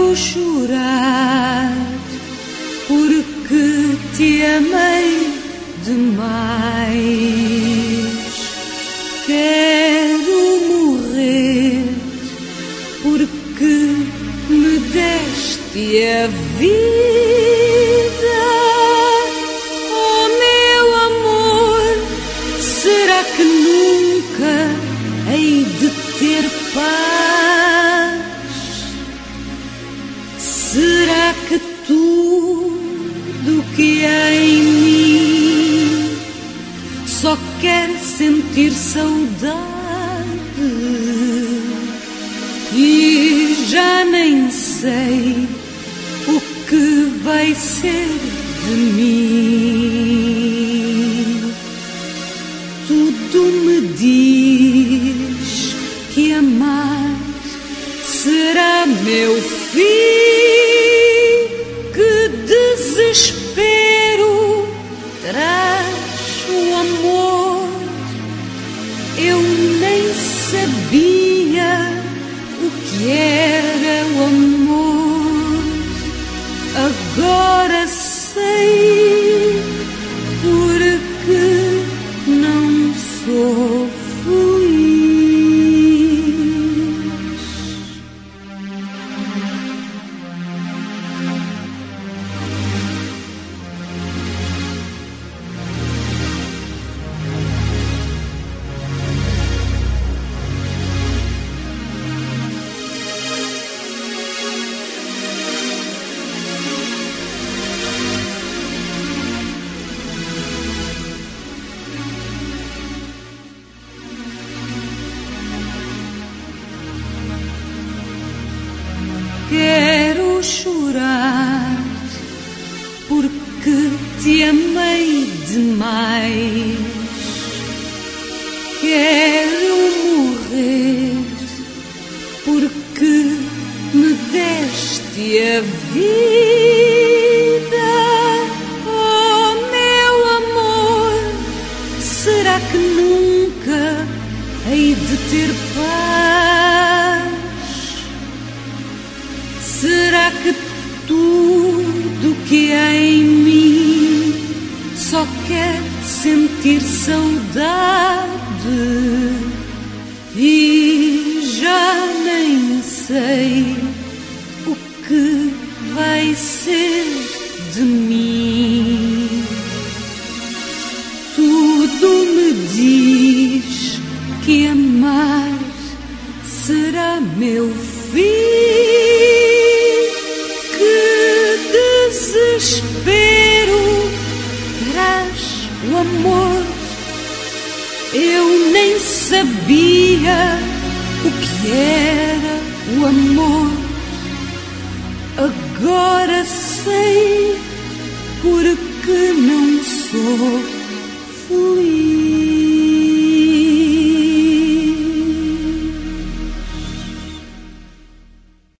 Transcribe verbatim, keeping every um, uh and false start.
Quero chorar porque te amei demais. Quero morrer porque me deste a vida. Oh, meu amor, será que nunca hei de ter paz? Será que tudo que há em mim só quer sentir saudade? E já nem sei o que vai ser de mim. Tudo me diz que amar será meu fim. Que desespero traz o amor. Eu nem sabia o que era o amor. Agora sei porque não sou feliz. Quero chorar porque te amei demais. Quero morrer porque me deste a vida. Oh, meu amor, será que nunca hei de ter paz? Será que tudo que há em mim só quer sentir saudade? E já nem sei o que vai ser de mim. Tudo me diz que amar será meu fim. Desespero traz o amor. Eu nem sabia o que era o amor. Agora sei porque não sou